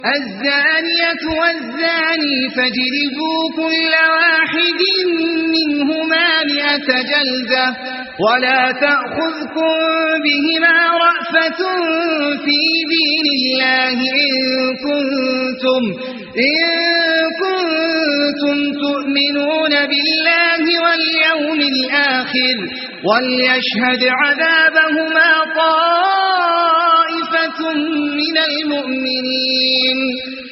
الزانية والزاني فاجلدوا كل واحد منهما 100 جلدة ولا تأخذكم بهما رأفة في دين الله إن كنتم تؤمنون بالله واليوم الآخر وليشهد عذابهما طائفة من المؤمنين